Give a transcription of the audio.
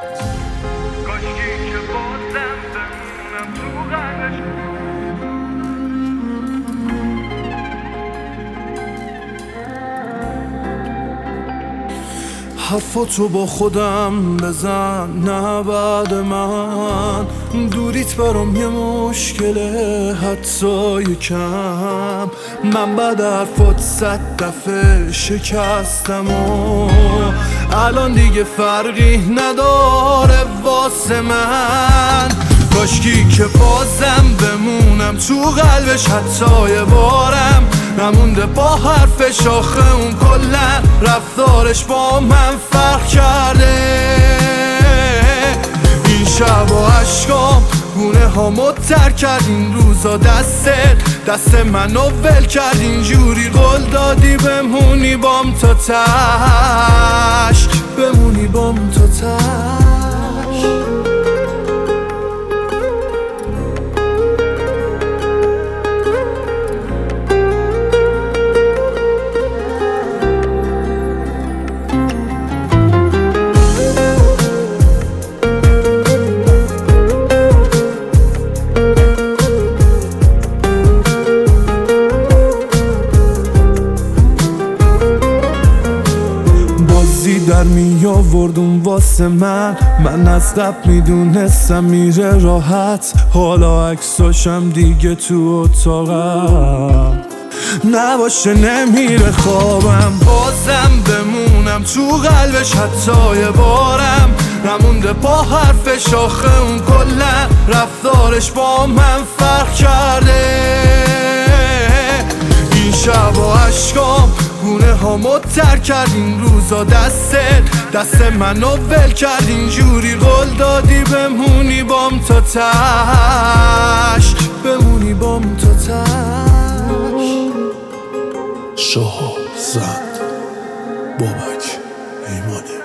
کاشکی که بازم بمونم تو قلبش. حرفاتو با خودم بزن، نه بعد من. دوریت برام یه مشکله، حتی یکم. من بعد حرفات 100 دفعه شکستم و الان دیگه فرقی نداره واسه من. کاشکی که بازم بمونم تو قلبش، حتی یه بارم نمونده با حرفش. آخه اون کلن رفتارش با من فرق کرده. این شب و عشقام گونه ها متر کرد. این روزا دست منو ول کرد. اینجوری قول دادی بمونی بام تا تش، بمونی بام تا تش. در می آوردم واسه من از قبل میدونستم میره راحت. حالا عکساشم دیگه تو اتاقم نباشه نمیره خوابم. بازم بمونم تو قلبش، حتی یه بارم نمونده با حرفش. آخه اون کلن رفتارش با من فرق کرده. این شب و عشقام گونه ها متر کرد. این روزا دست منو ول کرد. اینجوری قول دادی بمونی بام تا تش، بمونی بام تا تش. شاه زند بابک ایمانی.